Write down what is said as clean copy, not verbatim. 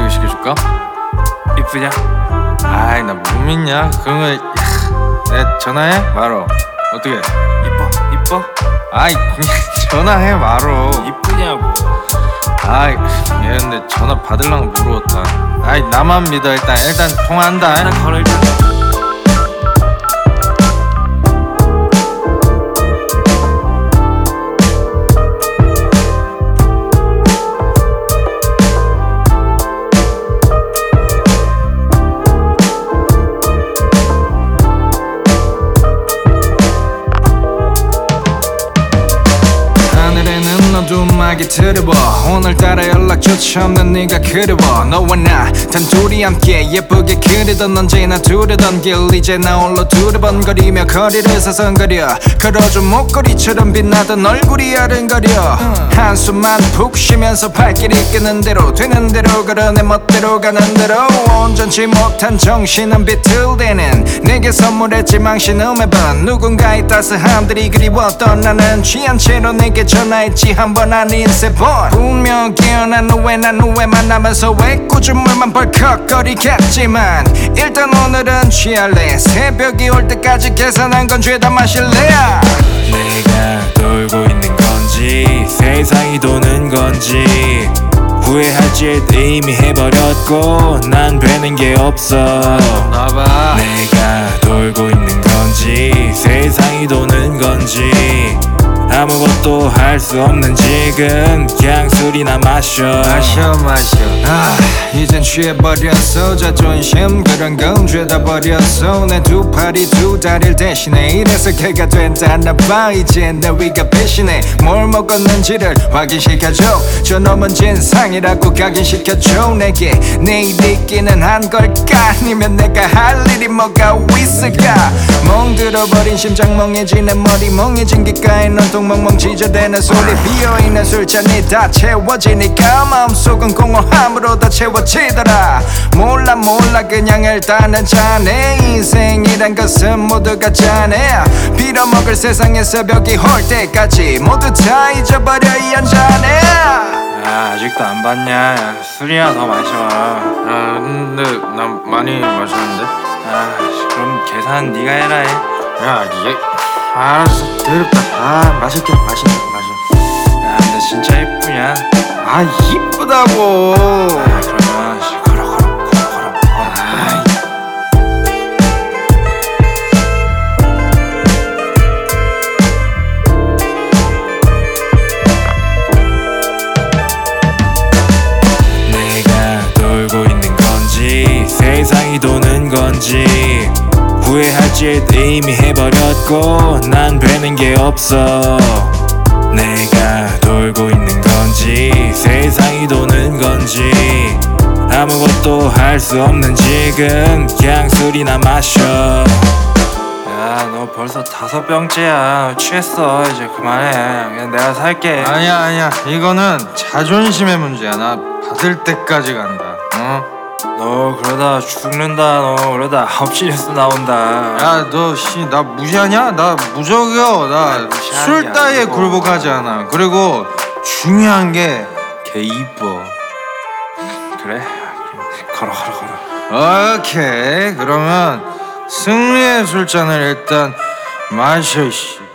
소개시켜줄까? 이쁘냐? 아이 나 못 믿냐? 그런 거 내 전화해 말어. 어떻게? 이뻐? 아이 그냥 전화해 말어. 이쁘냐고. 아이 얘 근데 전화 받으려고 물어봤다. 아이 나만 믿어. 일단 통화한다. 난 걸어 일단. 음악이 들어봐. 오늘따라 연락조차 없는 네가 그리워. 너와 나 단둘이 함께 예쁘게 그리던 언제나 두르던 길 이제 나 홀로 두리번거리며 거리를 서성거려. 걸어준 목걸이처럼 빛나던 얼굴이 아른거려. 한숨만 푹 쉬면서 발길이 끄는 대로 되는 대로 걸어 내 멋대로 가는 대로. 온전치 못한 정신은 비틀대는 내게 선물했지 망신음의 번. 누군가의 따스함들이 그리웠던 나는 취한 채로 내게 전화했지 한 번 아닌 세 번. 분명 깨어난 후에 난 후에 만나면서 애꿎은 물만 벌컥거리겠지만 일단 오늘은 취할래. 새벽이 올 때까지 계산한 건 죄다 마실래. 내가 돌고 있는 건지 세상이 도는 건지 후회할지 이미 해버렸고 난 되는 게 없어. 나봐. 내가 돌고 있는 건지 세상이 도는 건지 아무것도 할 수 없는 지금 그냥 술이나 마셔. 아 이젠 취해버렸어. 자존심 그런 건 죄다 버렸어. 내 두 팔이 두 다리를 대신해. 이래서 개가 된다나봐. 이젠 내 위가 배신해. 뭘 먹었는지를 확인시켜줘. 저놈은 진상이라고 각인시켜줘. 내게 내일 있기는 한 걸까? 아니면 내가 할 일이 뭐가 있을까? 멍들어버린 심장 멍해진 내 머리 멍해진 귓가에 넌통 멍멍 지저대는 소리. 비어있는 술잔이 다 채워지니까 마음속은 공허함으로 다 채워지더라. 몰라 그냥 일단은 자네. 인생이란 것은 모두가 자네. 빌어먹을 세상의 새벽이 올 때까지 모두 다 잊어버려 이 한 잔에. 야, 아직도 안 봤냐? 야, 술이나 더 마셔. 아 근데 난 많이 마셨는데. 아, 그럼 계산 네가 해라 해. 야 얘 알았어 더럽다. 아 마실게. 마셔. 야, 근데 진짜 예쁘냐? 아 이쁘다고. 아, 그러면 걸어. 아이. 내가 돌고 있는 건지 세상이 도는 건지 후회할지 이미 해버렸고 난 되는 게 없어. 내가 돌고 있는 건지 세상이 도는 건지 아무것도 할 수 없는 지금 그냥 술이나 마셔. 야, 너 벌써 5병째야. 취했어. 이제 그만해. 그냥 내가 살게. 아니야 이거는 자존심의 문제야. 나 받을 때까지 간다. 너 그러다 죽는다. 너 그러다 아홉시 뉴스 나온다. 야 너 나 무시하냐? 나 무적이여. 나 무시하는 술 게 따위에 아니고. 굴복하지 않아. 그리고 중요한 게 걔 이뻐. 그래? 걸어. 오케이 그러면 승리의 술잔을 일단 마셔 씨.